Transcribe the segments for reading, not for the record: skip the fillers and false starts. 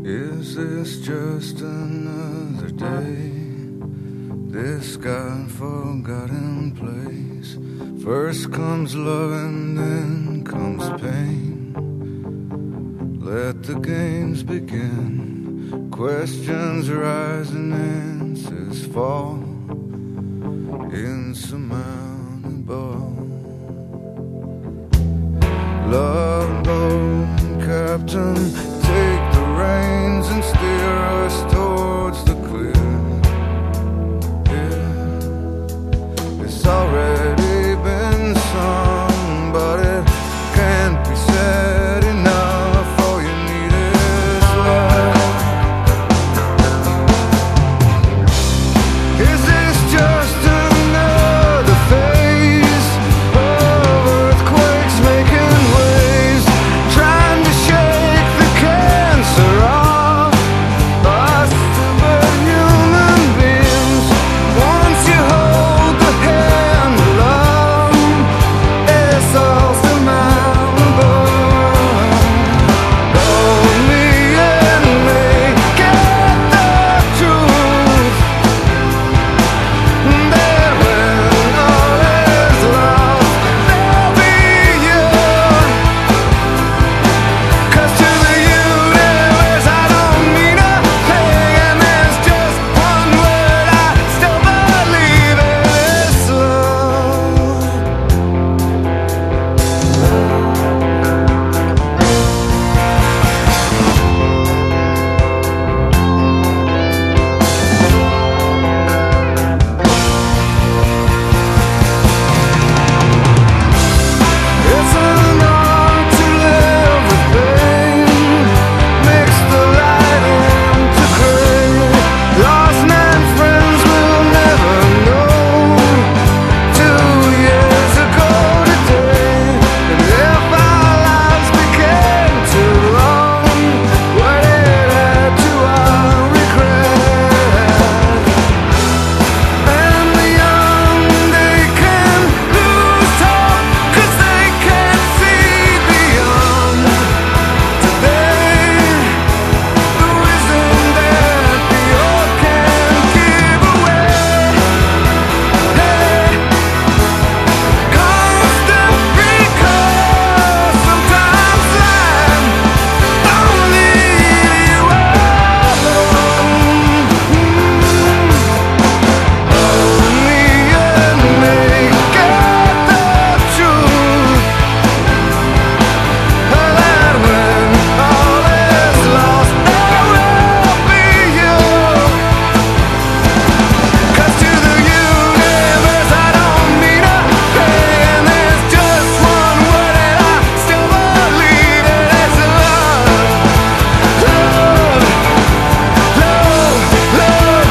Is this just another day? This God-forgotten place. First comes love and then comes pain. Let the games begin. Questions rise and answers fall. Insurmountable. Love boat, captain, take the reins and steer us towards the clear. Yeah. It's already been sung, but it can't be said enough. All you need is love. Is this just another phase of earthquakes making waves, trying to shake the cancer off us superhuman beings? Once you hold the hand of love, it's all surmountable. Only and me get the truth, that when all is lost, there'll be you. 'Cause to the universe I don't mean a thing, and there's just one word I still believe in, it's love. It's an art to live with pain, mix the light into gray. Lost men friends will never know. 2 years ago today, and if our lives became too long, what it add to our regret? And the young, they can lose hope, 'cause they can't see beyond today. The wisdom that the old can't give away. Hey, constant because sometimes life don't leave you alone. Only and me get the truth, that when all is lost, there will be you. 'Cause to the universe I don't mean a thing, and there's just one word that I still believe in, it's love. Love, love, love.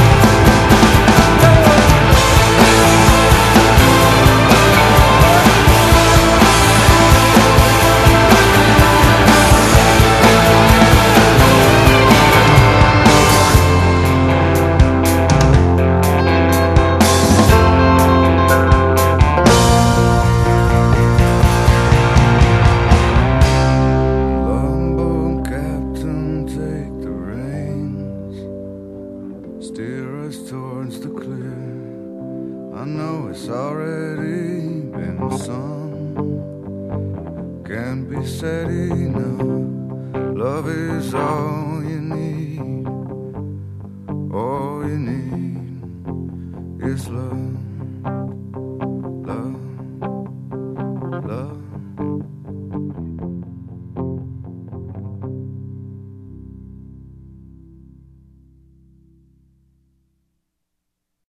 Longboat captain, take the reins, steer us towards the clear. I know it's already been sung, can't be said enough. Love is all you need, all you need is love.